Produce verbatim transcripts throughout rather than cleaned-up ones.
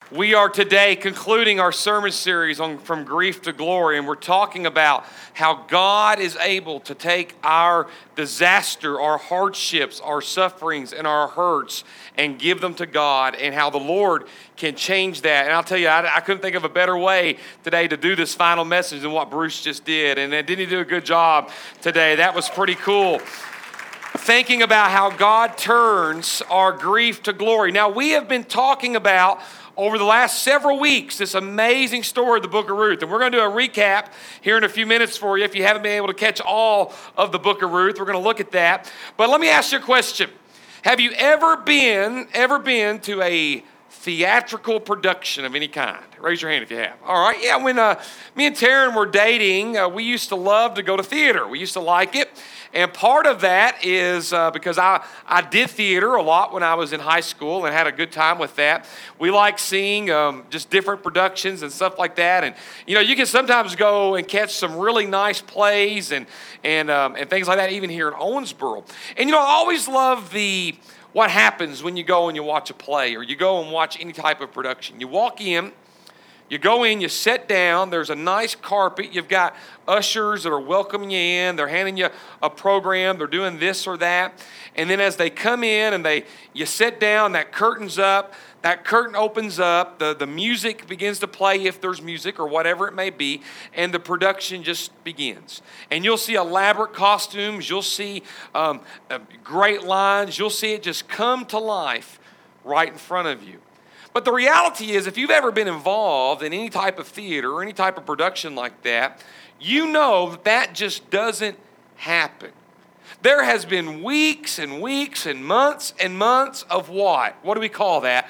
We are today concluding our sermon series on From Grief to Glory, and we're talking about how God is able to take our disaster, our hardships, our sufferings, and our hurts and give them to God, and how the Lord can change that. And I'll tell you, I, I couldn't think of a better way today to do this final message than what Bruce just did. And didn't he do a good job today? That was pretty cool. Thinking about how God turns our grief to glory. Now, we have been talking about over the last several weeks, this amazing story of the book of Ruth. And we're going to do a recap here in a few minutes for you. If you haven't been able to catch all of the book of Ruth, we're going to look at that. But let me ask you a question. Have you ever been, ever been to a theatrical production of any kind? Raise your hand if you have. All right. Yeah, when uh, me and Taryn were dating, uh, we used to love to go to theater. We used to like it. And part of that is uh, because I, I did theater a lot when I was in high school and had a good time with that. We like seeing um, just different productions and stuff like that. And, you know, you can sometimes go and catch some really nice plays and, and, um, and things like that, even here in Owensboro. And, you know, I always love the what happens when you go and you watch a play or you go and watch any type of production. You walk in. You go in, you sit down, there's a nice carpet, you've got ushers that are welcoming you in, they're handing you a program, they're doing this or that, and then as they come in and they you sit down, that curtain's up, that curtain opens up, the, the music begins to play if there's music or whatever it may be, and the production just begins. And you'll see elaborate costumes, you'll see um, uh, great lines, you'll see it just come to life right in front of you. But the reality is, if you've ever been involved in any type of theater or any type of production like that, you know that that just doesn't happen. There has been weeks and weeks and months and months of what? What do we call that?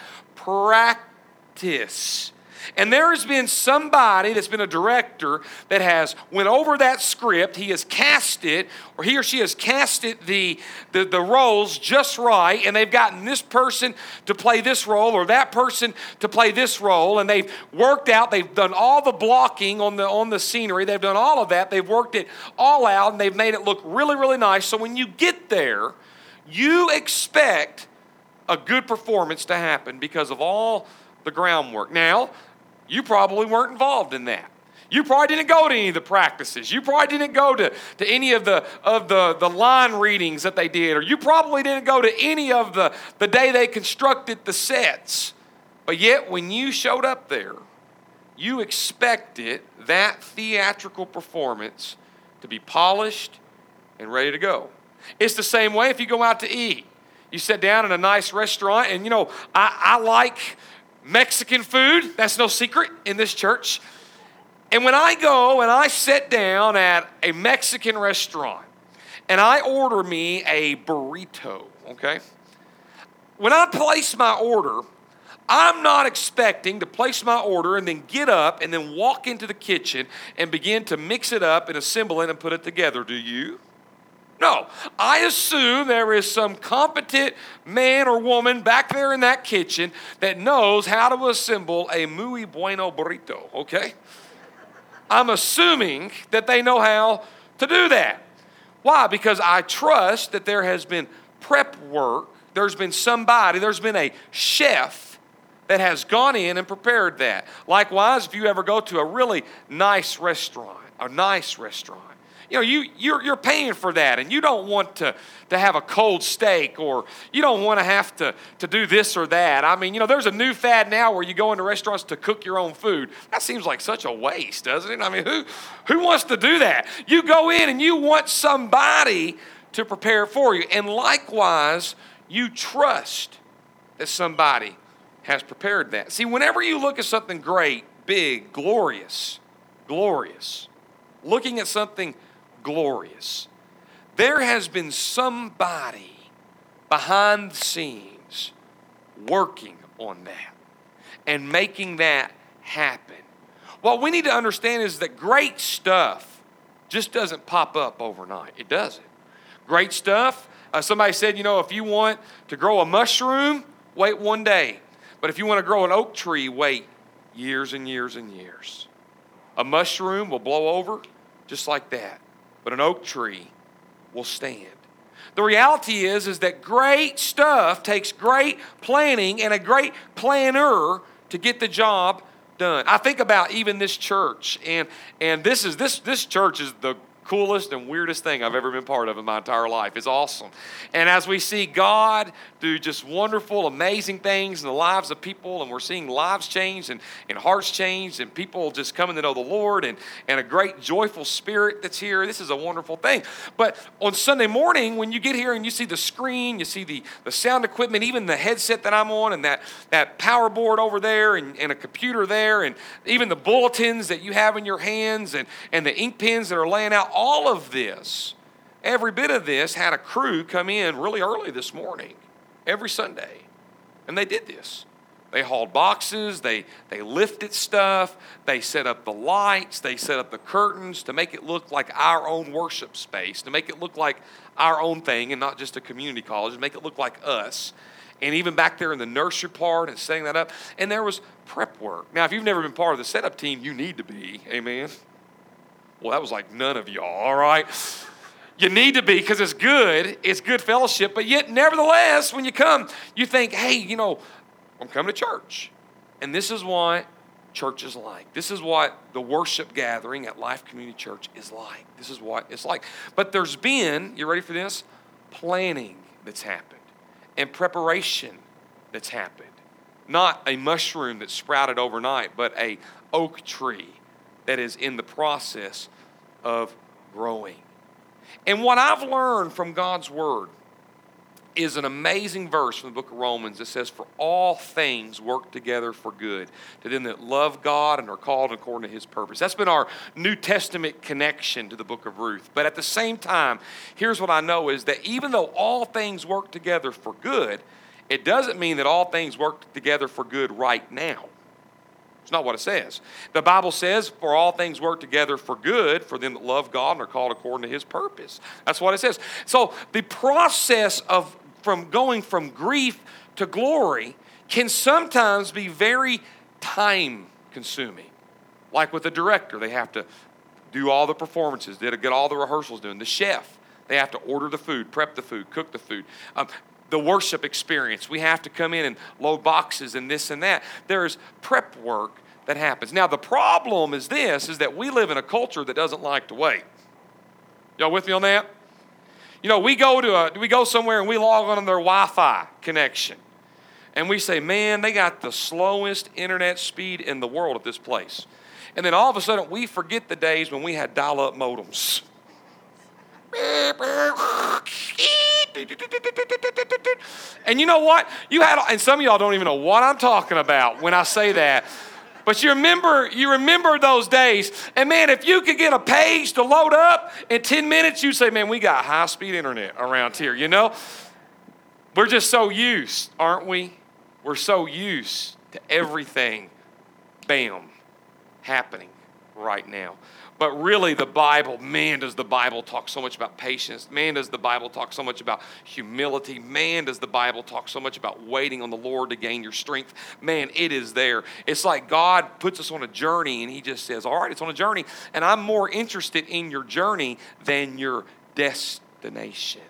Practice. And there has been somebody that's been a director that has went over that script. He has cast it, or he or she has casted the, the, the roles just right, and they've gotten this person to play this role or that person to play this role, and they've worked out, they've done all the blocking on the, on the scenery, they've done all of that, they've worked it all out, and they've made it look really, really nice. So when you get there, you expect a good performance to happen because of all the groundwork. Now, you probably weren't involved in that. You probably didn't go to any of the practices. You probably didn't go to, to any of the of the, the line readings that they did. Or you probably didn't go to any of the, the day they constructed the sets. But yet when you showed up there, you expected that theatrical performance to be polished and ready to go. It's the same way if you go out to eat. You sit down in a nice restaurant, and you know, I, I like Mexican food. That's no secret in this church. And when I go and I sit down at a Mexican restaurant and I order me a burrito, okay? When I place my order, I'm not expecting to place my order and then get up and then walk into the kitchen and begin to mix it up and assemble it and put it together. Do you? No, I assume there is some competent man or woman back there in that kitchen that knows how to assemble a muy bueno burrito, okay? I'm assuming that they know how to do that. Why? Because I trust that there has been prep work, there's been somebody, there's been a chef that has gone in and prepared that. Likewise, if you ever go to a really nice restaurant, a nice restaurant, You know, you, you're, you're paying for that, and you don't want to, to have a cold steak, or you don't want to have to, to do this or that. I mean, you know, there's a new fad now where you go into restaurants to cook your own food. That seems like such a waste, doesn't it? I mean, who, who wants to do that? You go in and you want somebody to prepare for you. And likewise, you trust that somebody has prepared that. See, whenever you look at something great, big, glorious, glorious, looking at something glorious, there has been somebody behind the scenes working on that and making that happen. What we need to understand is that great stuff just doesn't pop up overnight. It doesn't. Great stuff, uh, somebody said, you know, if you want to grow a mushroom, wait one day. But if you want to grow an oak tree, wait years and years and years. A mushroom will blow over just like that. But an oak tree will stand. The reality is, is that great stuff takes great planning and a great planner to get the job done. I think about even this church, and and this is this this church is the coolest and weirdest thing I've ever been part of in my entire life. It's awesome. And as we see God do just wonderful, amazing things in the lives of people, and we're seeing lives changed and, and hearts changed and people just coming to know the Lord and, and a great joyful spirit that's here, this is a wonderful thing. But on Sunday morning, when you get here and you see the screen, you see the, the sound equipment, even the headset that I'm on and that, that power board over there and, and a computer there and even the bulletins that you have in your hands and, and the ink pens that are laying out, all of this, every bit of this had a crew come in really early this morning, every Sunday. And they did this. They hauled boxes, they, they lifted stuff, they set up the lights, they set up the curtains to make it look like our own worship space, to make it look like our own thing and not just a community college, to make it look like us. And even back there in the nursery part and setting that up. And there was prep work. Now, if you've never been part of the setup team, you need to be. Amen. Well, that was like none of y'all, all right? You need to be because it's good. It's good fellowship. But yet, nevertheless, when you come, you think, hey, you know, I'm coming to church. And this is what church is like. This is what the worship gathering at Life Community Church is like. This is what it's like. But there's been, you ready for this? Planning that's happened and preparation that's happened. Not a mushroom that sprouted overnight, but a oak tree that is in the process of growing. And what I've learned from God's Word is an amazing verse from the book of Romans that says, for all things work together for good to them that love God and are called according to His purpose. That's been our New Testament connection to the book of Ruth. But at the same time, here's what I know is that even though all things work together for good, it doesn't mean that all things work together for good right now. It's not what it says. The Bible says, for all things work together for good for them that love God and are called according to His purpose. That's what it says. So the process of from going from grief to glory can sometimes be very time consuming. Like with the director, they have to do all the performances, they have to get all the rehearsals done. The chef, they have to order the food, prep the food, cook the food. Um, The worship experience, we have to come in and load boxes and this and that. There's prep work that happens. Now, the problem is this, is that we live in a culture that doesn't like to wait. Y'all with me on that? You know, we go to a, we go somewhere and we log on their Wi-Fi connection. And we say, man, they got the slowest internet speed in the world at this place. And then all of a sudden, we forget the days when we had dial-up modems. And you know what? You had, and some of y'all don't even know what I'm talking about when I say that. But you remember, you remember those days. And man, if you could get a page to load up in ten minutes, you'd say, man, we got high-speed internet around here, you know? We're just so used, aren't we? We're so used to everything, bam, happening right now. But really, the Bible, man, does the Bible talk so much about patience. Man, does the Bible talk so much about humility. Man, does the Bible talk so much about waiting on the Lord to gain your strength. Man, it is there. It's like God puts us on a journey, and He just says, all right, it's on a journey, and I'm more interested in your journey than your destination.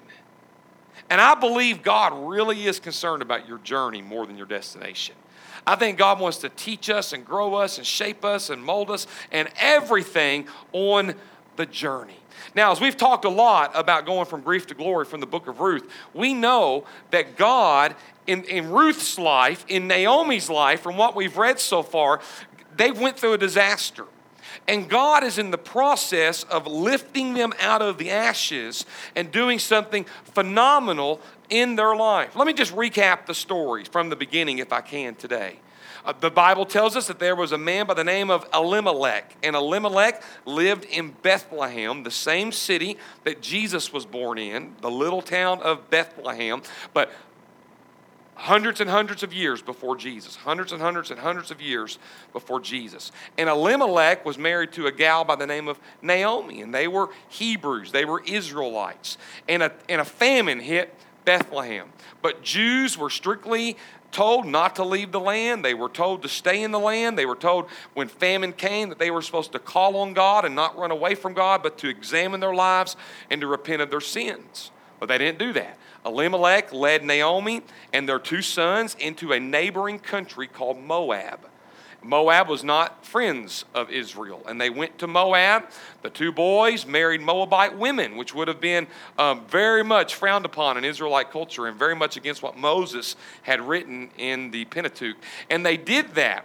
And I believe God really is concerned about your journey more than your destination. I think God wants to teach us and grow us and shape us and mold us and everything on the journey. Now, as we've talked a lot about going from grief to glory from the book of Ruth, we know that God, in, in Ruth's life, in Naomi's life, from what we've read so far, they went through a disaster. And God is in the process of lifting them out of the ashes and doing something phenomenal in their life. Let me just recap the story from the beginning if I can today. Uh, the Bible tells us that there was a man by the name of Elimelech. And Elimelech lived in Bethlehem, the same city that Jesus was born in, the little town of Bethlehem. But hundreds and hundreds of years before Jesus. Hundreds and hundreds and hundreds of years before Jesus. And Elimelech was married to a gal by the name of Naomi. And they were Hebrews. They were Israelites. And a, and a famine hit Bethlehem. But Jews were strictly told not to leave the land. They were told to stay in the land. They were told when famine came that they were supposed to call on God and not run away from God, but to examine their lives and to repent of their sins. But they didn't do that. Elimelech led Naomi and their two sons into a neighboring country called Moab. Moab was not friends of Israel, and they went to Moab. The two boys married Moabite women, which would have been um, very much frowned upon in Israelite culture and very much against what Moses had written in the Pentateuch. And they did that,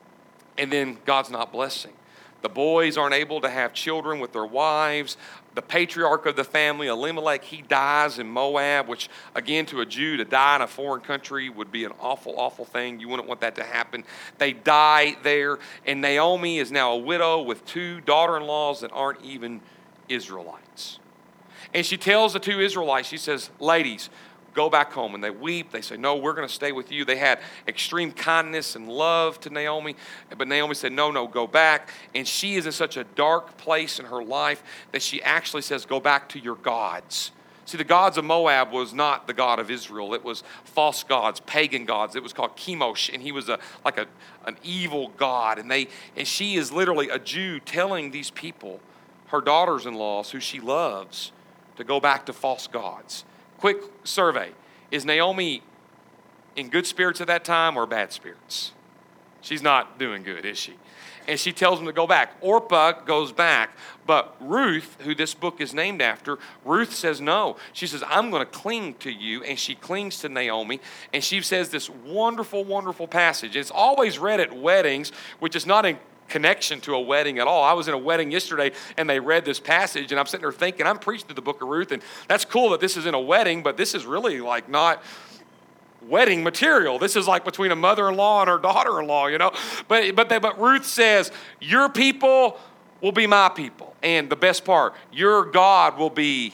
and then God's not blessing. The boys aren't able to have children with their wives. The patriarch of the family, Elimelech, he dies in Moab, which, again, to a Jew, to die in a foreign country would be an awful, awful thing. You wouldn't want that to happen. They die there, and Naomi is now a widow with two daughter-in-laws that aren't even Israelites. And she tells the two Israelites, she says, ladies, go back home. And they weep. They say, no, we're going to stay with you. They had extreme kindness and love to Naomi. But Naomi said, no, no, go back. And she is in such a dark place in her life that she actually says, go back to your gods. See, the gods of Moab was not the God of Israel. It was false gods, pagan gods. It was called Chemosh, and he was a like a, an evil god. And they and she is literally a Jew telling these people, her daughters-in-laws, who she loves, to go back to false gods. Quick survey. Is Naomi in good spirits at that time or bad spirits? She's not doing good, is she? And she tells them to go back. Orpah goes back, but Ruth, who this book is named after, Ruth says no. She says, I'm going to cling to you, and she clings to Naomi, and she says this wonderful, wonderful passage. It's always read at weddings, which is not in connection to a wedding at all. I was in a wedding yesterday and they read this passage, and I'm sitting there thinking, I'm preaching to the book of Ruth, and that's cool that this is in a wedding, but this is really like not wedding material. This is like between a mother-in-law and her daughter-in-law, you know. But but they, but Ruth says, your people will be my people. And the best part, your God will be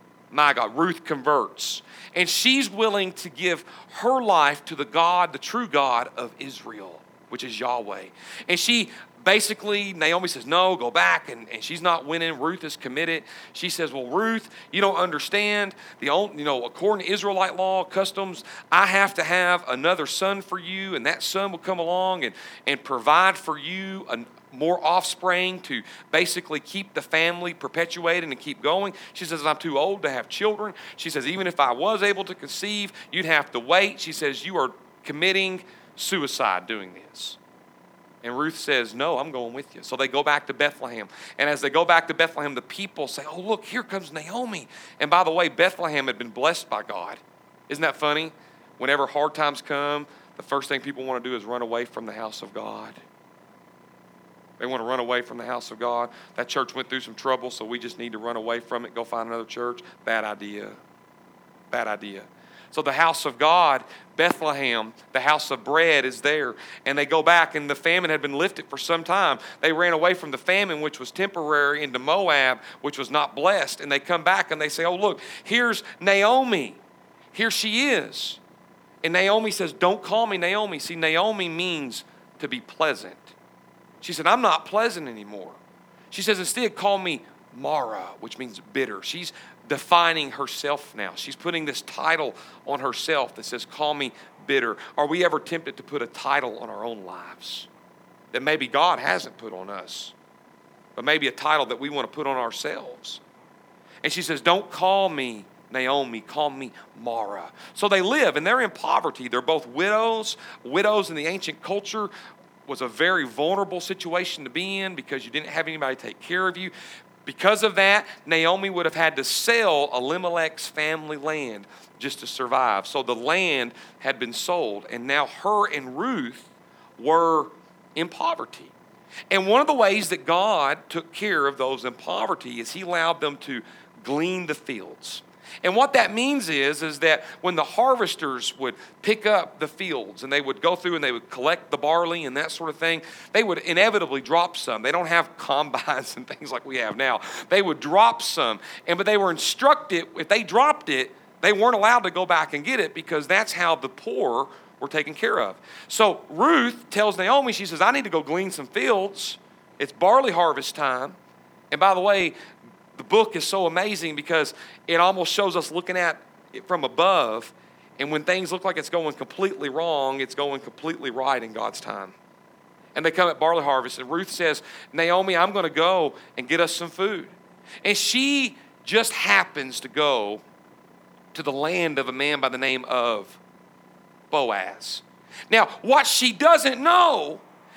my God. Ruth converts. And she's willing to give her life to the God, the true God of Israel, which is Yahweh. And she basically, Naomi says, no, go back, and, and she's not winning. Ruth is committed. She says, well, Ruth, you don't understand. The only, you know, according to Israelite law, customs, I have to have another son for you, and that son will come along and, and provide for you a, more offspring to basically keep the family perpetuated and keep going. She says, I'm too old to have children. She says, even if I was able to conceive, you'd have to wait. She says, you are committing suicide doing this. And Ruth says, no, I'm going with you. So they go back to Bethlehem. And as they go back to Bethlehem, the people say, oh, look, here comes Naomi. And by the way, Bethlehem had been blessed by God. Isn't that funny? Whenever hard times come, the first thing people want to do is run away from the house of God. They want to run away from the house of God. That church went through some trouble, so we just need to run away from it, go find another church. Bad idea. Bad idea. So the house of God, Bethlehem, the house of bread is there. And they go back, and the famine had been lifted for some time. They ran away from the famine, which was temporary, into Moab, which was not blessed. And they come back and they say, oh, look, here's Naomi. Here she is. And Naomi says, don't call me Naomi. See, Naomi means to be pleasant. She said, I'm not pleasant anymore. She says, instead, call me Mara, which means bitter. She's defining herself now. She's putting this title on herself that says, call me bitter. Are we ever tempted to put a title on our own lives that maybe God hasn't put on us, but maybe a title that we want to put on ourselves? And she says, don't call me Naomi, call me Mara. So they live, and they're in poverty. They're both widows. Widows in the ancient culture was a very vulnerable situation to be in because you didn't have anybody to take care of you. Because of that, Naomi would have had to sell Elimelech's family land just to survive. So the land had been sold, and now her and Ruth were in poverty. And one of the ways that God took care of those in poverty is he allowed them to glean the fields. And what that means is, is that when the harvesters would pick up the fields and they would go through and they would collect the barley and that sort of thing, they would inevitably drop some. They don't have combines and things like we have now. They would drop some, and but they were instructed, if they dropped it, they weren't allowed to go back and get it because that's how the poor were taken care of. So Ruth tells Naomi, she says, I need to go glean some fields. It's barley harvest time. And by the way, the book is so amazing because it almost shows us looking at it from above, and when things look like it's going completely wrong, it's going completely right in God's time. And they come at barley harvest, and Ruth says, Naomi, I'm going to go and get us some food. And she just happens to go to the land of a man by the name of Boaz. Now, what she doesn't know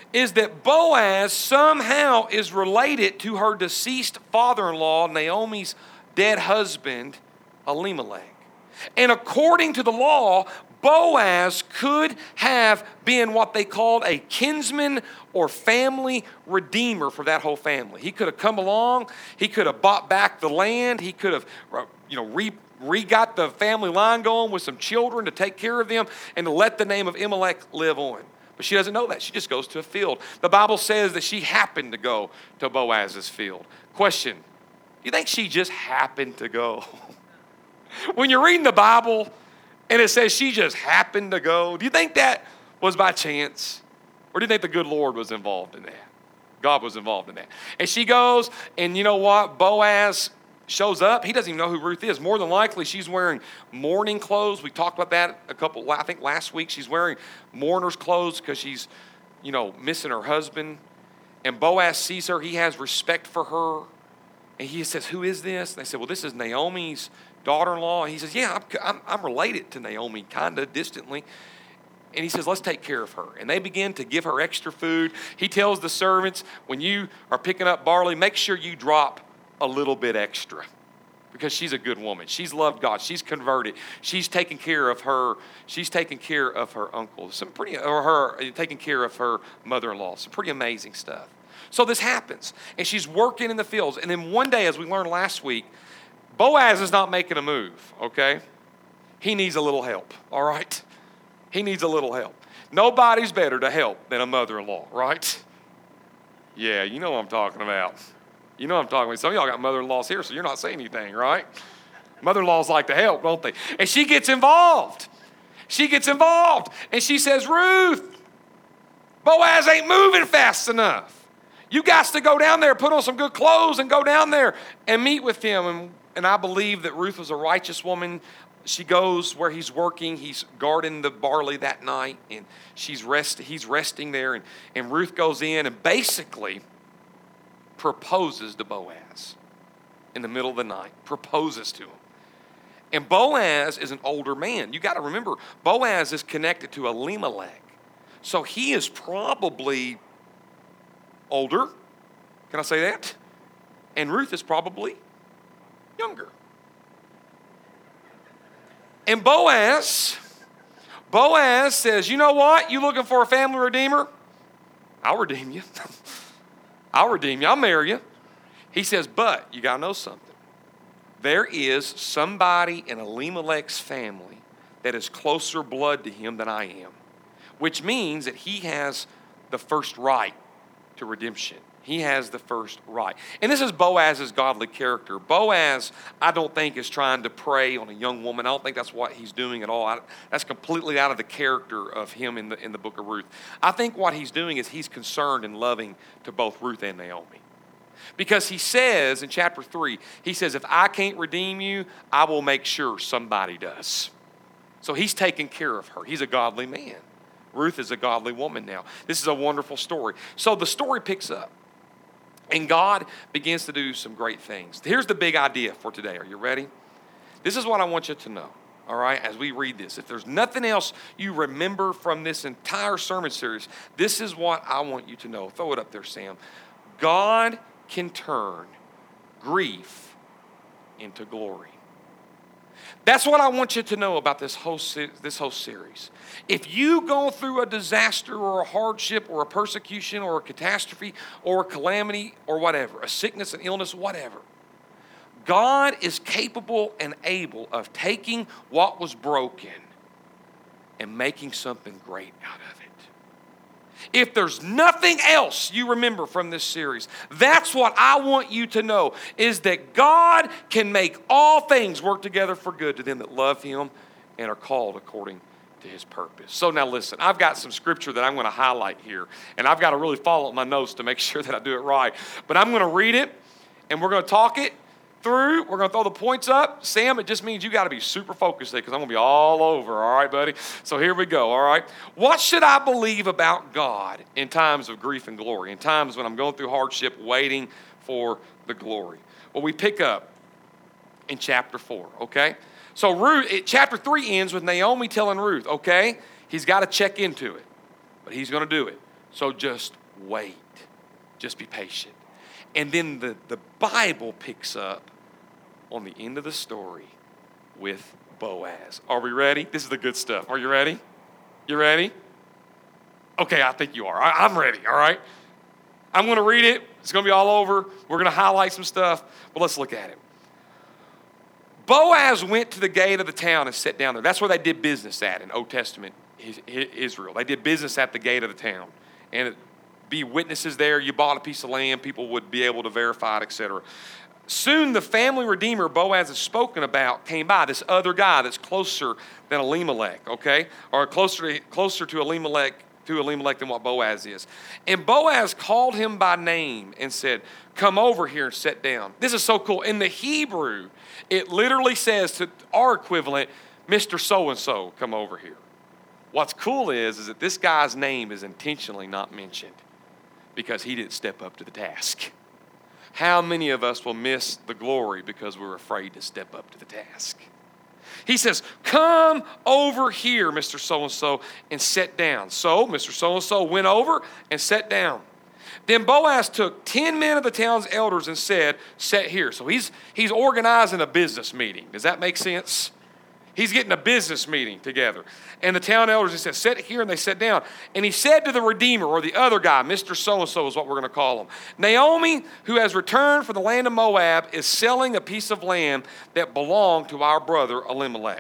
is that Boaz somehow is related to her deceased father-in-law, Naomi's dead husband, Elimelech. And according to the law, Boaz could have been what they called a kinsman or family redeemer for that whole family. He could have come along, he could have bought back the land, he could have, you know, re, re got the family line going with some children to take care of them and to let the name of Elimelech live on. But she doesn't know that. She just goes to a field. The Bible says that she happened to go to Boaz's field. Question, do you think she just happened to go? When you're reading the Bible and it says she just happened to go, do you think that was by chance? Or do you think the good Lord was involved in that? God was involved in that. And she goes, and you know what? Boaz shows up. He doesn't even know who Ruth is. More than likely, she's wearing mourning clothes. We talked about that a couple, I think last week. She's wearing mourner's clothes because she's, you know, missing her husband. And Boaz sees her. He has respect for her. And he says, who is this? And they said, well, this is Naomi's daughter-in-law. And he says, yeah, I'm, I'm, I'm related to Naomi, kind of distantly. And he says, let's take care of her. And they begin to give her extra food. He tells the servants, when you are picking up barley, make sure you drop a little bit extra because she's a good woman. She's loved God. She's converted. She's taking care of her. She's taking care of her uncle. Some pretty, or her taking care of her mother-in-law. Some pretty amazing stuff. So this happens. And she's working in the fields. And then one day, as we learned last week, Boaz is not making a move, okay? He needs a little help, all right? He needs a little help. Nobody's better to help than a mother-in-law, right? Yeah, you know what I'm talking about. You know what I'm talking about. Some of y'all got mother-in-laws here, so you're not saying anything, right? Mother-in-laws like to help, don't they? And she gets involved. She gets involved. And she says, Ruth, Boaz ain't moving fast enough. You got to go down there, put on some good clothes, and go down there and meet with him. And, and I believe that Ruth was a righteous woman. She goes where he's working. He's guarding the barley that night, and she's rest, he's resting there. And, and Ruth goes in and basically proposes to Boaz in the middle of the night, proposes to him. And Boaz is an older man. You got to remember, Boaz is connected to Elimelech. So he is probably older. Can I say that? And Ruth is probably younger. And Boaz, Boaz says, you know what? You looking for a family redeemer? I'll redeem you. I'll redeem you. I'll marry you. He says, but you got to know something. There is somebody in Elimelech's family that is closer blood to him than I am, which means that he has the first right to redemption. He has the first right. And this is Boaz's godly character. Boaz, I don't think, is trying to prey on a young woman. I don't think that's what he's doing at all. I, that's completely out of the character of him in the, in the book of Ruth. I think what he's doing is he's concerned and loving to both Ruth and Naomi. Because he says in chapter three, he says, if I can't redeem you, I will make sure somebody does. So he's taking care of her. He's a godly man. Ruth is a godly woman now. This is a wonderful story. So the story picks up. And God begins to do some great things. Here's the big idea for today. Are you ready? This is what I want you to know, all right, as we read this. If there's nothing else you remember from this entire sermon series, this is what I want you to know. Throw it up there, Sam. God can turn grief into glory. That's what I want you to know about this whole this whole series. If you go through a disaster or a hardship or a persecution or a catastrophe or a calamity or whatever, a sickness, an illness, whatever, God is capable and able of taking what was broken and making something great out of it. If there's nothing else you remember from this series, that's what I want you to know, is that God can make all things work together for good to them that love him and are called according to his purpose. So now listen, I've got some scripture that I'm going to highlight here, and I've got to really follow up my notes to make sure that I do it right. But I'm going to read it, and we're going to talk it through. We're going to throw the points up. Sam, it just means you got to be super focused today because I'm going to be all over, all right, buddy? So here we go, all right? What should I believe about God in times of grief and glory, in times when I'm going through hardship, waiting for the glory? Well, we pick up in chapter four, okay? So Ruth, it, chapter three ends with Naomi telling Ruth, okay, he's got to check into it, but he's going to do it. So just wait. Just be patient. And then the, the Bible picks up on the end of the story with Boaz. Are we ready? This is the good stuff. Are you ready? You ready? Okay, I think you are. I, I'm ready, all right? I'm going to read it. It's going to be all over. We're going to highlight some stuff, but let's look at it. Boaz went to the gate of the town and sat down there. That's where they did business at in Old Testament Israel. They did business at the gate of the town. And it, be witnesses there. You bought a piece of land. People would be able to verify it, et cetera. Soon the family redeemer Boaz has spoken about came by, this other guy that's closer than Elimelech, okay? Or closer to, closer to Elimelech to Elimelech than what Boaz is. And Boaz called him by name and said, come over here and sit down. This is so cool. In the Hebrew, it literally says to our equivalent, Mister So-and-so, come over here. What's cool is, is that this guy's name is intentionally not mentioned because he didn't step up to the task. How many of us will miss the glory because we're afraid to step up to the task? He says, come over here, Mister So-and-so, and sit down. So Mister So-and-so went over and sat down. Then Boaz took ten men of the town's elders and said, sit here. So he's, he's organizing a business meeting. Does that make sense? He's getting a business meeting together. And the town elders, he said, sit here, and they sat down. And he said to the Redeemer, or the other guy, Mister So-and-so is what we're going to call him, Naomi, who has returned from the land of Moab, is selling a piece of land that belonged to our brother Elimelech.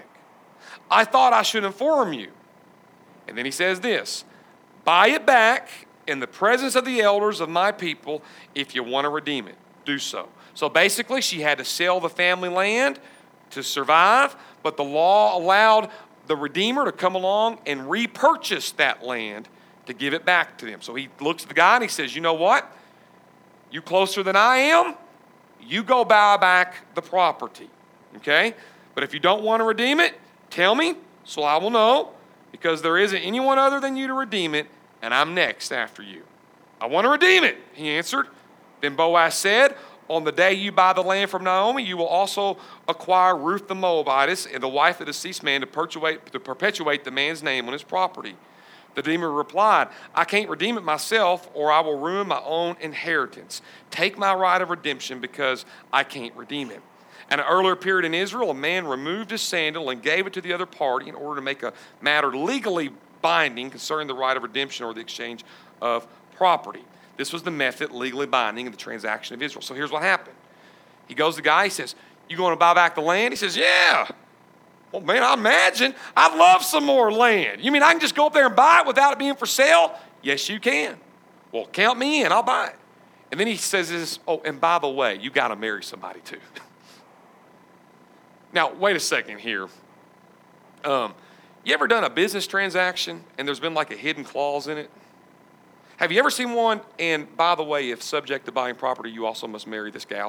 I thought I should inform you. And then he says this, buy it back in the presence of the elders of my people if you want to redeem it. Do so. So basically, she had to sell the family land to survive, but the law allowed the Redeemer to come along and repurchase that land to give it back to them. So he looks at the guy and he says, you know what? You closer than I am, you go buy back the property, okay? But if you don't want to redeem it, tell me so I will know, because there isn't anyone other than you to redeem it, and I'm next after you. I want to redeem it, he answered. Then Boaz said, on the day you buy the land from Naomi, you will also acquire Ruth the Moabitess and the wife of the deceased man to perpetuate, to perpetuate the man's name on his property. The Redeemer replied, I can't redeem it myself, or I will ruin my own inheritance. Take my right of redemption because I can't redeem it. At an earlier period in Israel, a man removed his sandal and gave it to the other party in order to make a matter legally binding concerning the right of redemption or the exchange of property. This was the method legally binding in the transaction of Israel. So here's what happened. He goes to the guy, he says, you going to buy back the land? He says, yeah. Well, man, I imagine I'd love some more land. You mean I can just go up there and buy it without it being for sale? Yes, you can. Well, count me in, I'll buy it. And then he says this, oh, and by the way, you got to marry somebody too. Now, wait a second here. Um, you ever done a business transaction and there's been like a hidden clause in it? Have you ever seen one, and by the way, if subject to buying property, you also must marry this gal?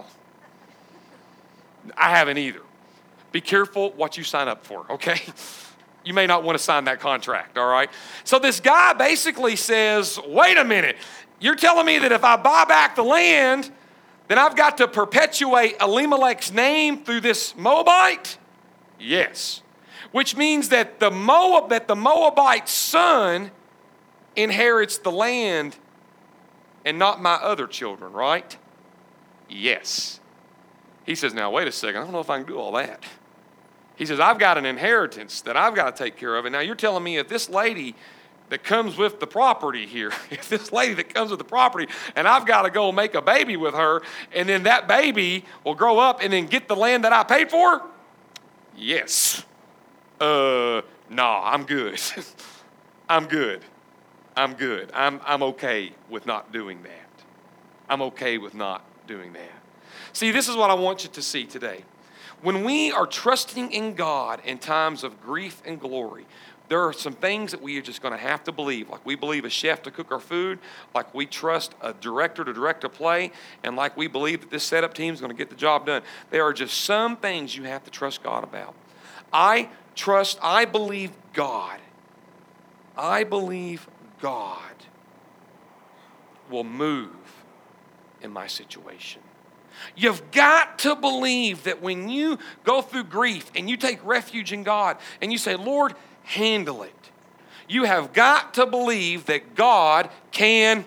I haven't either. Be careful what you sign up for, okay? You may not want to sign that contract, all right? So this guy basically says, wait a minute, you're telling me that if I buy back the land, then I've got to perpetuate Elimelech's name through this Moabite? Yes. Which means that the Moab, that the Moabite's son inherits the land and not my other children, right? Yes. He says, now, wait a second. I don't know if I can do all that. He says, I've got an inheritance that I've got to take care of. And now you're telling me if this lady that comes with the property here, if this lady that comes with the property, and I've got to go make a baby with her, and then that baby will grow up and then get the land that I paid for? Yes. Uh, nah, I'm good. I'm good. I'm good. I'm, I'm okay with not doing that. I'm okay with not doing that. See, this is what I want you to see today. When we are trusting in God in times of grief and glory, there are some things that we are just going to have to believe. Like we believe a chef to cook our food, like we trust a director to direct a play, and like we believe that this setup team is going to get the job done. There are just some things you have to trust God about. I trust, I believe God. I believe God will move in my situation. You've got to believe that when you go through grief and you take refuge in God and you say, Lord, handle it. You have got to believe that God can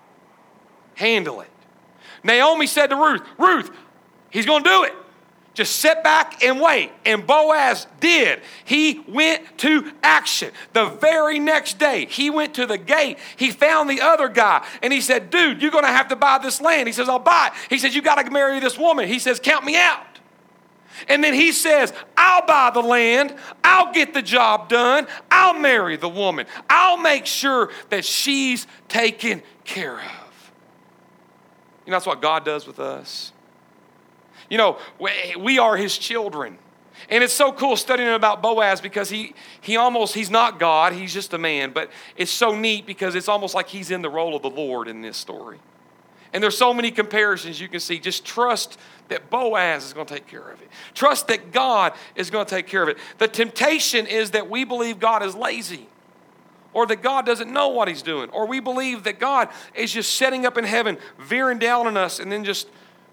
handle it. Naomi said to Ruth, Ruth, he's going to do it. Just sit back and wait. And Boaz did. He went to action. The very next day, he went to the gate. He found the other guy. And he said, dude, you're going to have to buy this land. He says, I'll buy it. He says, you got to marry this woman. He says, count me out. And then he says, I'll buy the land. I'll get the job done. I'll marry the woman. I'll make sure that she's taken care of. You know, that's what God does with us. You know, we are his children. And it's so cool studying about Boaz because he he almost, he's not God, he's just a man. But it's so neat because it's almost like he's in the role of the Lord in this story. And there's so many comparisons you can see. Just trust that Boaz is going to take care of it. Trust that God is going to take care of it. The temptation is that we believe God is lazy, or that God doesn't know what he's doing, or we believe that God is just setting up in heaven, veering down on us, and then just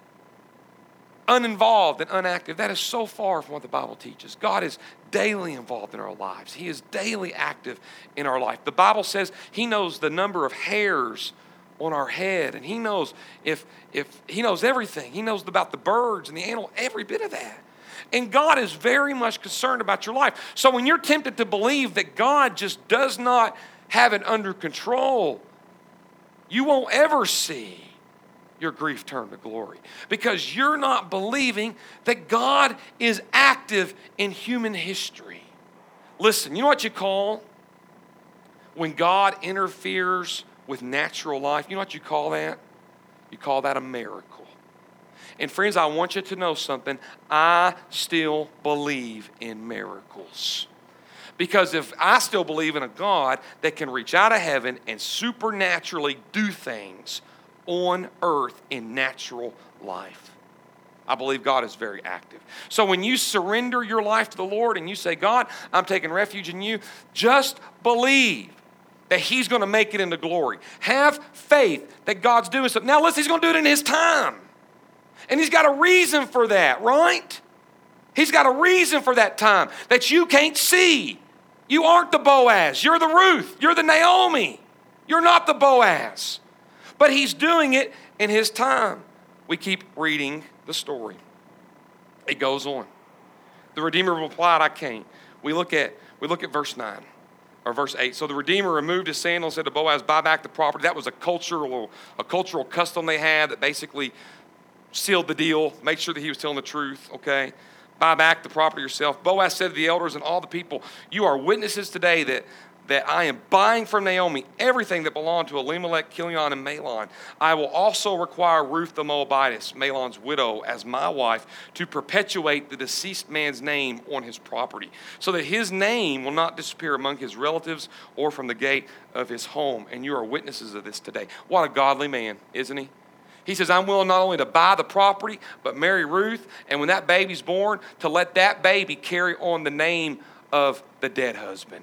uninvolved and unactive. That is so far from what the Bible teaches. God is daily involved in our lives. He is daily active in our life. The Bible says he knows the number of hairs on our head, and he knows if if he knows everything. He knows about the birds and the animal, every bit of that. And God is very much concerned about your life. So when you're tempted to believe that God just does not have it under control, you won't ever see your grief turn to glory, because you're not believing that God is active in human history. Listen, you know what you call when God interferes with natural life? You know what you call that? You call that a miracle. And friends, I want you to know something. I still believe in miracles. Because if I still believe in a God that can reach out of heaven and supernaturally do things on earth in natural life, I believe God is very active. So when you surrender your life to the Lord and you say, God, I'm taking refuge in you, just believe that he's going to make it into glory. Have faith that God's doing something. Now listen, he's going to do it in his time. And he's got a reason for that, right? He's got a reason for that time that you can't see. You aren't the Boaz. You're the Ruth. You're the Naomi. You're not the Boaz. But he's doing it in his time. We keep reading the story. It goes on. The Redeemer replied, I can't. We look at, we look at verse nine. Or verse eight. So the Redeemer removed his sandal and said to Boaz, buy back the property. That was a cultural, a cultural custom they had that basically sealed the deal, made sure that he was telling the truth, okay? Buy back the property yourself. Boaz said to the elders and all the people, you are witnesses today that, that I am buying from Naomi everything that belonged to Elimelech, Chilion, and Mahlon. I will also require Ruth the Moabitess, Mahlon's widow, as my wife to perpetuate the deceased man's name on his property, so that his name will not disappear among his relatives or from the gate of his home. And you are witnesses of this today. What a godly man, isn't he? He says, I'm willing not only to buy the property, but marry Ruth, and when that baby's born, to let that baby carry on the name of the dead husband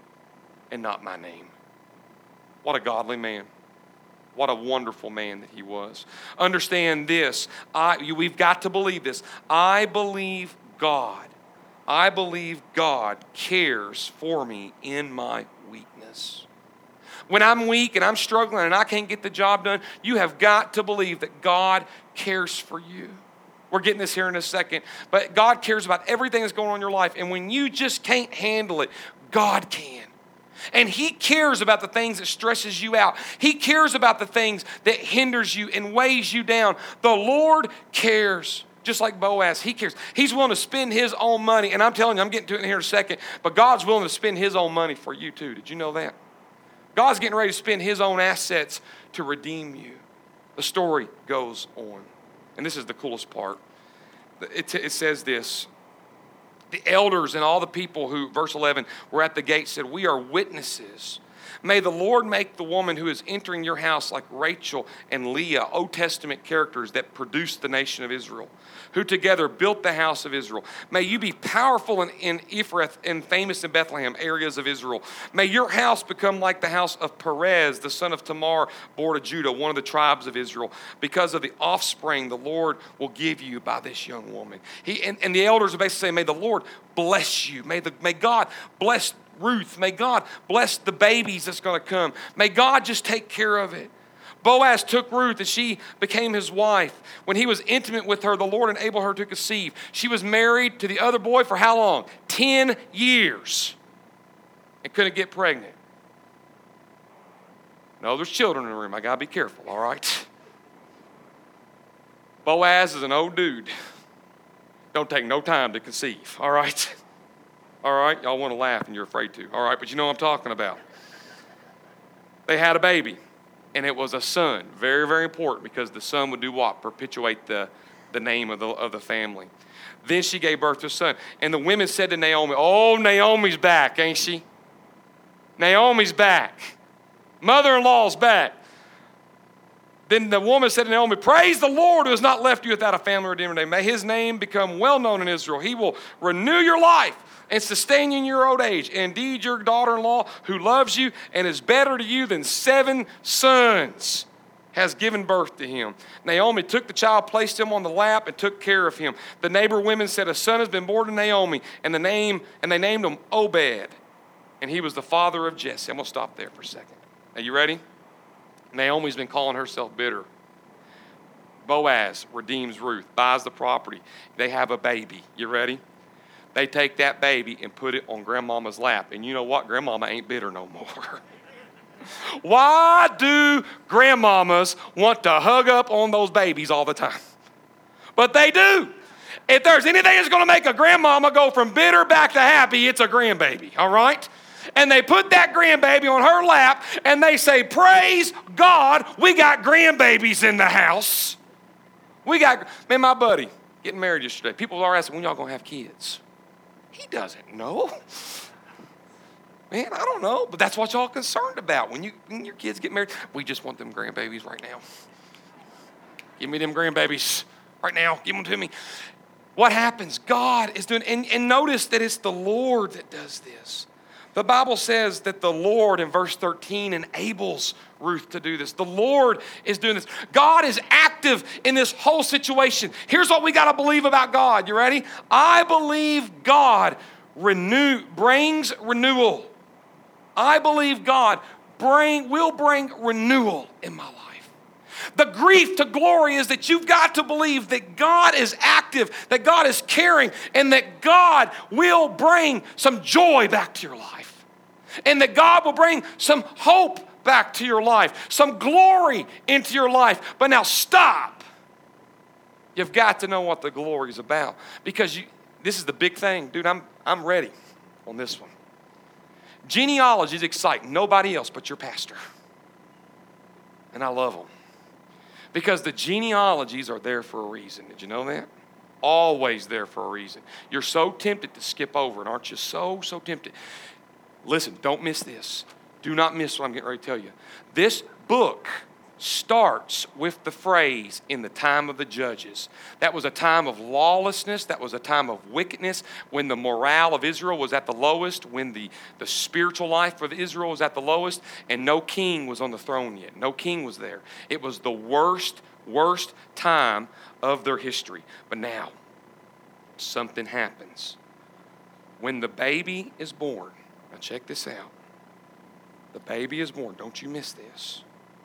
and not my name. What a godly man. What a wonderful man that he was. Understand this. I, we've got to believe this. I believe God. I believe God cares for me in my weakness. When I'm weak and I'm struggling and I can't get the job done, you have got to believe that God cares for you. We're getting this here in a second. But God cares about everything that's going on in your life. And when you just can't handle it, God can. And he cares about the things that stresses you out. He cares about the things that hinders you and weighs you down. The Lord cares. Just like Boaz, he cares. He's willing to spend his own money. And I'm telling you, I'm getting to it in here in a second. But God's willing to spend his own money for you too. Did you know that? God's getting ready to spend his own assets to redeem you. The story goes on. And this is the coolest part. It, it says this. The elders and all the people who, verse eleven, were at the gate said, we are witnesses. May the Lord make the woman who is entering your house like Rachel and Leah, Old Testament characters that produced the nation of Israel, who together built the house of Israel. May you be powerful in, in Ephrath and famous in Bethlehem, areas of Israel. May your house become like the house of Perez, the son of Tamar, born of Judah, one of the tribes of Israel, because of the offspring the Lord will give you by this young woman. He and, and the elders are basically saying, may the Lord bless you. May, the, may God bless Ruth. May God bless the babies that's going to come. May God just take care of it. Boaz took Ruth and she became his wife. When he was intimate with her, the Lord enabled her to conceive. She was married to the other boy for how long? Ten years. And couldn't get pregnant. No, there's children in the room. I got to be careful, all right? Boaz is an old dude. Don't take no time to conceive, all right? All right? Y'all want to laugh and you're afraid to. All right, but you know what I'm talking about. They had a baby, and it was a son. Very, very important because the son would do what? Perpetuate the, the name of the, of the family. Then she gave birth to a son. And the women said to Naomi, oh, Naomi's back, ain't she? Naomi's back. Mother-in-law's back. Then the woman said to Naomi, praise the Lord who has not left you without a family redeemer name. May his name become well known in Israel. He will renew your life and sustain you in your old age. Indeed, your daughter-in-law who loves you and is better to you than seven sons has given birth to him. Naomi took the child, placed him on the lap, and took care of him. The neighbor women said, a son has been born to Naomi, and the name and they named him Obed, and he was the father of Jesse. I'm going to stop there for a second. Are you ready? Naomi's been calling herself bitter. Boaz redeems Ruth, buys the property. They have a baby. You ready? They take that baby and put it on grandmama's lap. And you know what? Grandmama ain't bitter no more. Why do grandmamas want to hug up on those babies all the time? But they do. If there's anything that's going to make a grandmama go from bitter back to happy, it's a grandbaby, all right? And they put that grandbaby on her lap, and they say, praise God, we got grandbabies in the house. We got, man, my buddy getting married yesterday. People are asking, when y'all going to have kids? He doesn't know. Man, I don't know, but that's what y'all concerned about. When, you, when your kids get married, we just want them grandbabies right now. Give me them grandbabies right now. Give them to me. What happens? God is doing, and, and notice that it's the Lord that does this. The Bible says that the Lord, in verse thirteen, enables Ruth to do this. The Lord is doing this. God is active in this whole situation. Here's what we got to believe about God. You ready? I believe God renew, brings renewal. I believe God bring, will bring renewal in my life. The grief to glory is that you've got to believe that God is active, that God is caring, and that God will bring some joy back to your life. And that God will bring some hope back to your life, some glory into your life. But now stop. You've got to know what the glory is about. Because you, this is the big thing. Dude, I'm, I'm ready on this one. Genealogies excite nobody else but your pastor. And I love them. Because the genealogies are there for a reason. Did you know that? Always there for a reason. You're so tempted to skip over it, aren't you? So, so tempted. Listen, don't miss this. Do not miss what I'm getting ready to tell you. This book starts with the phrase, in the time of the judges. That was a time of lawlessness. That was a time of wickedness, when the morale of Israel was at the lowest, when the, the spiritual life of Israel was at the lowest, and no king was on the throne yet. No king was there. It was the worst, worst time of their history. But now, something happens. When the baby is born, now check this out. The baby is born. Don't you miss this.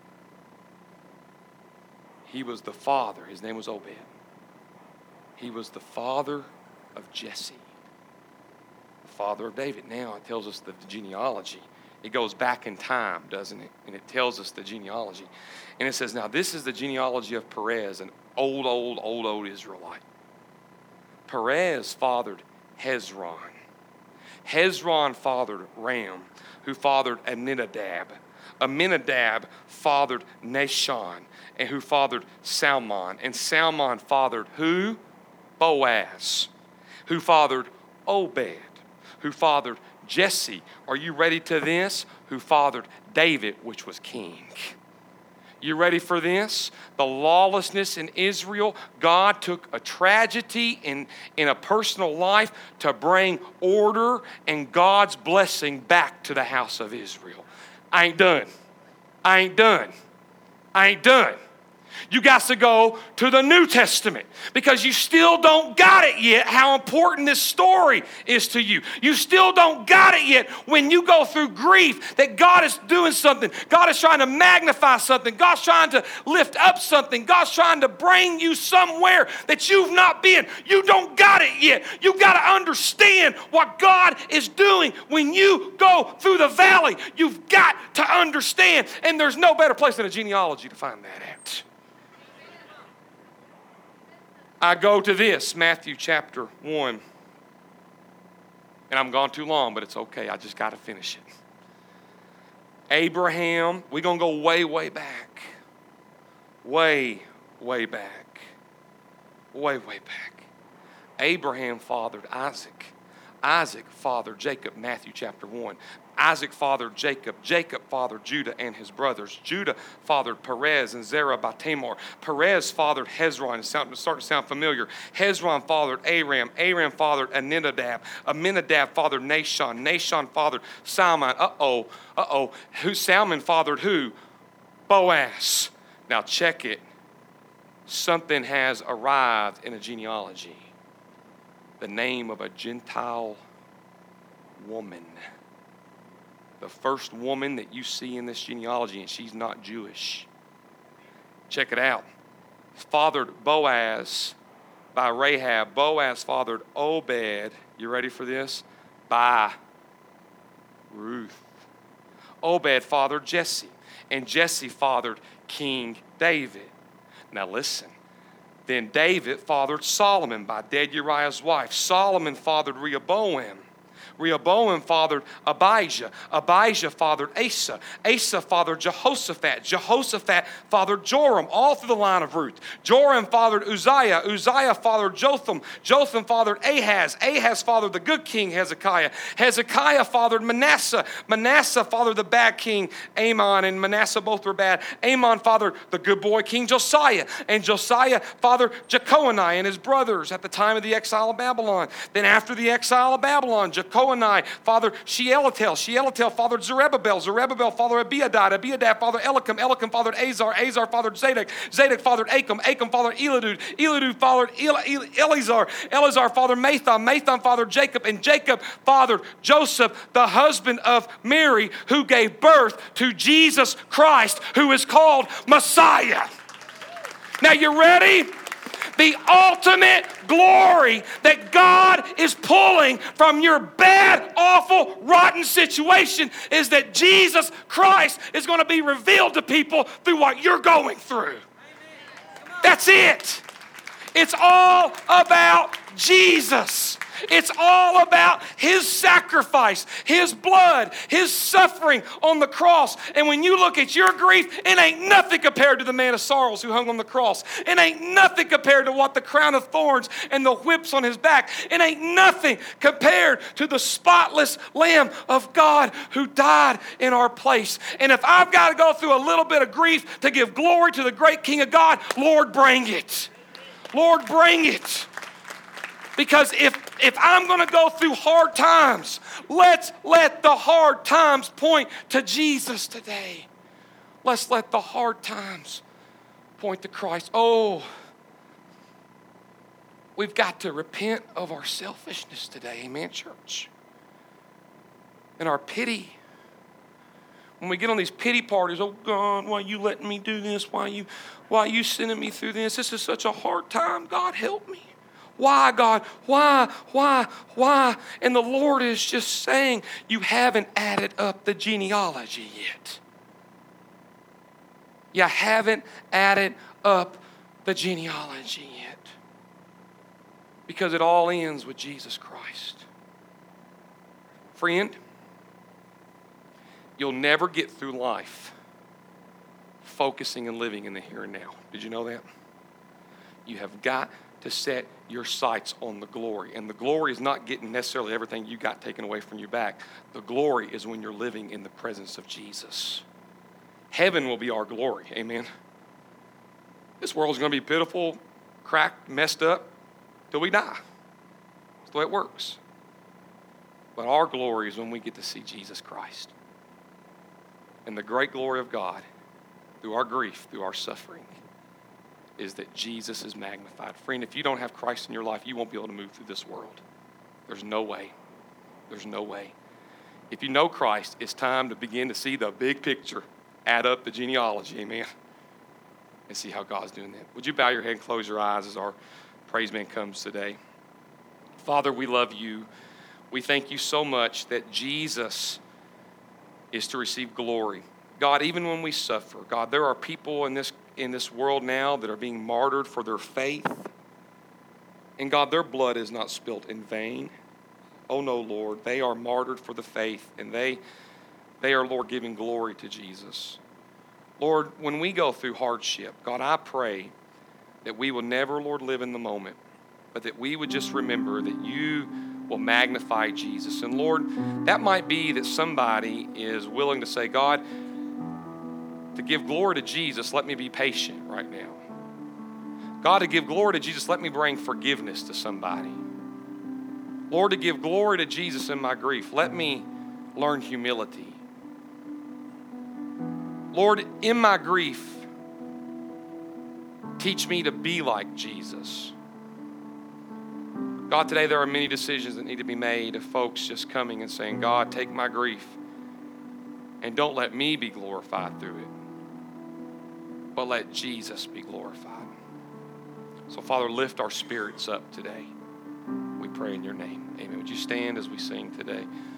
He was the father. His name was Obed. He was the father of Jesse, the father of David. Now it tells us the genealogy. It goes back in time, doesn't it? And it tells us the genealogy. And it says, now this is the genealogy of Perez, an old, old, old, old Israelite. Perez fathered Hezron. Hezron fathered Ram, who fathered Aminadab. Aminadab fathered Nahshon, and who fathered Salmon. And Salmon fathered who? Boaz, who fathered Obed, who fathered Jesse. Are you ready to this? Who fathered David, which was king. You ready for this? The lawlessness in Israel. God took a tragedy in, in a personal life to bring order and God's blessing back to the house of Israel. I ain't done. I ain't done. I ain't done. You got to go to the New Testament because you still don't got it yet how important this story is to you. You still don't got it yet when you go through grief that God is doing something. God is trying to magnify something. God's trying to lift up something. God's trying to bring you somewhere that you've not been. You don't got it yet. You got to understand what God is doing when you go through the valley. You've got to understand, and there's no better place than a genealogy to find that at. I go to this, Matthew chapter one. And I'm gone too long, but it's okay. I just got to finish it. Abraham, we're going to go way, way back. Way, way back. Way, way back. Abraham fathered Isaac. Isaac fathered Jacob, Matthew chapter one. Isaac fathered Jacob. Jacob fathered Judah and his brothers. Judah fathered Perez and Zerah by Tamar. Perez fathered Hezron. It's starting to sound familiar. Hezron fathered Aram. Aram fathered Aminadab. Aminadab fathered Nahshon. Nahshon fathered Salmon. Uh-oh. Uh-oh. Who, Salmon fathered who? Boaz. Now check it. Something has arrived in a genealogy. The name of a Gentile woman. The first woman that you see in this genealogy, and she's not Jewish. Check it out. Fathered Boaz by Rahab. Boaz fathered Obed. You ready for this? By Ruth. Obed fathered Jesse. And Jesse fathered King David. Now listen. Then David fathered Solomon by dead Uriah's wife. Solomon fathered Rehoboam. Rehoboam fathered Abijah. Abijah fathered Asa. Asa fathered Jehoshaphat. Jehoshaphat fathered Joram, all through the line of Ruth. Joram fathered Uzziah. Uzziah fathered Jotham. Jotham fathered Ahaz. Ahaz fathered the good king Hezekiah. Hezekiah fathered Manasseh. Manasseh fathered the bad king Amon, and Manasseh both were bad. Amon fathered the good boy King Josiah. And Josiah fathered Jeconiah and his brothers at the time of the exile of Babylon. Then after the exile of Babylon, Jeconiah fathered Shealtiel. Shealtiel fathered Zerubbabel. Zerubbabel fathered Abiadad. Abiadad fathered Elikim. Elikim fathered Azar. Azar fathered Zadok. Zadok fathered Achim. Achim fathered Elidud. Elidud fathered Eleazar. Eleazar fathered Mathan. Mathan fathered Jacob. And Jacob fathered Joseph, the husband of Mary, who gave birth to Jesus Christ, who is called Messiah. Now you ready? The ultimate glory that God is pulling from your bad, awful, rotten situation is that Jesus Christ is going to be revealed to people through what you're going through. That's it. It's all about Jesus. It's all about His sacrifice, His blood, His suffering on the cross. And when you look at your grief, it ain't nothing compared to the man of sorrows who hung on the cross. It ain't nothing compared to what the crown of thorns and the whips on His back. It ain't nothing compared to the spotless Lamb of God who died in our place. And if I've got to go through a little bit of grief to give glory to the great King of God, Lord, bring it. Lord, bring it. Because if, if I'm going to go through hard times, let's let the hard times point to Jesus today. Let's let the hard times point to Christ. Oh, we've got to repent of our selfishness today. Amen, church. And our pity. When we get on these pity parties, oh God, why are you letting me do this? Why are you, why are you sending me through this? This is such a hard time. God, help me. Why, God? Why? Why? Why? And the Lord is just saying, you haven't added up the genealogy yet. You haven't added up the genealogy yet. Because it all ends with Jesus Christ. Friend, you'll never get through life focusing and living in the here and now. Did you know that? You have got to set your sights on the glory. And the glory is not getting necessarily everything you got taken away from you back. The glory is when you're living in the presence of Jesus. Heaven will be our glory. Amen. This world's going to be pitiful, cracked, messed up till we die. That's the way it works. But our glory is when we get to see Jesus Christ. And the great glory of God through our grief, through our suffering. is that Jesus is magnified. Friend, if you don't have Christ in your life, you won't be able to move through this world. There's no way. There's no way. If you know Christ, it's time to begin to see the big picture, add up the genealogy, amen, and see how God's doing that. Would you bow your head and close your eyes as our praise man comes today? Father, we love you. We thank you so much that Jesus is to receive glory. God, even when we suffer, God, there are people in this in this world now that are being martyred for their faith. And God, their blood is not spilt in vain. Oh no, Lord, they are martyred for the faith, and they they are, Lord, giving glory to Jesus. Lord, when we go through hardship, God, I pray that we will never, Lord, live in the moment, but that we would just remember that you will magnify Jesus. And Lord, that might be that somebody is willing to say, God, to give glory to Jesus, let me be patient right now. God, to give glory to Jesus, let me bring forgiveness to somebody. Lord, to give glory to Jesus in my grief, let me learn humility. Lord, in my grief, teach me to be like Jesus. God, today there are many decisions that need to be made of folks just coming and saying, God, take my grief and don't let me be glorified through it, but let Jesus be glorified. So, Father, lift our spirits up today. We pray in your name. Amen. Would you stand as we sing today?